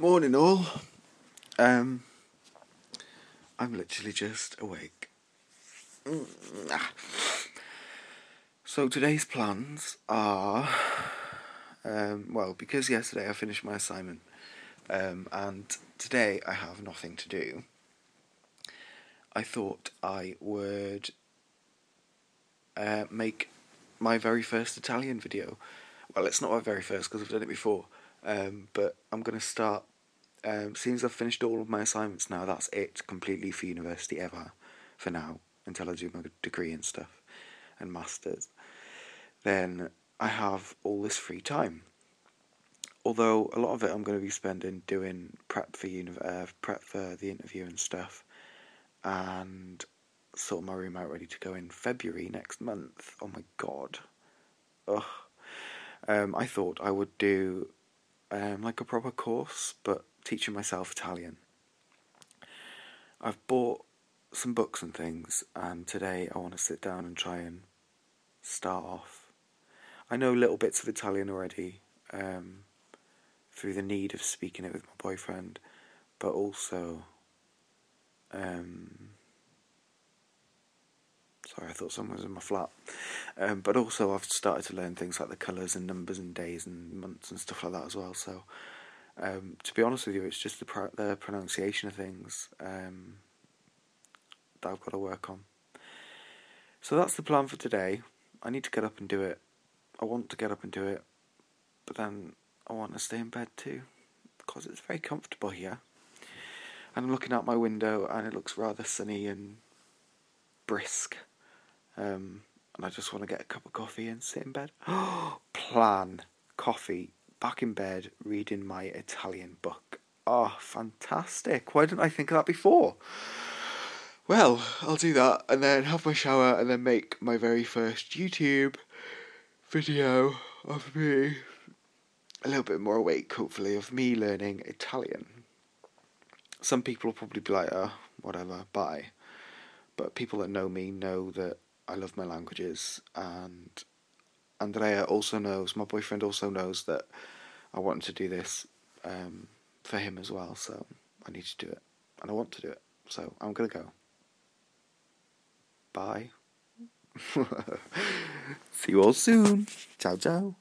Morning all. I'm literally just awake. So today's plans are, because yesterday I finished my assignment, and today I have nothing to do, I thought I would make my very first Italian video. Well, it's not my very first because I've done it before, but I'm going to start. Seeing as I've finished all of my assignments now, that's it completely for university ever, for now, until I do my degree and stuff, and masters. Then I have all this free time. Although a lot of it I'm going to be spending doing prep for the interview and stuff, and sort my room out ready to go in February next month. Oh my god. Ugh. I thought I would do like a proper course, but teaching myself Italian. I've bought some books and things, and today I want to sit down and try and start off. I know little bits of Italian already, through the need of speaking it with my boyfriend, but also, sorry, I thought someone was in my flat. But also I've started to learn things like the colours and numbers and days and months and stuff like that as well, so to be honest with you, it's just the pronunciation of things that I've got to work on. So that's the plan for today. I need to get up and do it. I want to get up and do it, but then I want to stay in bed too, because it's very comfortable here. And I'm looking out my window and it looks rather sunny and brisk. And I just want to get a cup of coffee and sit in bed. Plan. Coffee. Back in bed, reading my Italian book. Oh, fantastic. Why didn't I think of that before? Well, I'll do that and then have my shower and then make my very first YouTube video of me, a little bit more awake, hopefully, of me learning Italian. Some people will probably be like, oh, whatever, bye. But people that know me know that I love my languages, and Andrea also knows, my boyfriend also knows that I wanted to do this for him as well, so I need to do it, and I want to do it, so I'm going to go. Bye. See you all soon. Ciao, ciao.